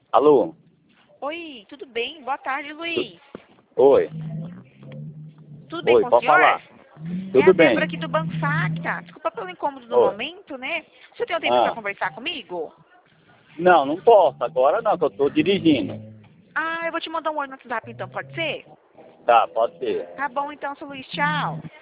Alô? Oi, tudo bem? Boa tarde, Luiz. Oi. Tudo bem Oi, com o pode senhor? falar. É a Tudo Débora bem. aqui do Banco Facta. Desculpa pelo incômodo do Oi. momento, né? Você tem um tempo para Ah. conversar comigo? Não, não posso. Agora não, que eu tô dirigindo. Ah, eu vou te mandar um oi no WhatsApp então, pode ser? Tá, pode ser. Tá bom então, seu Luiz, tchau.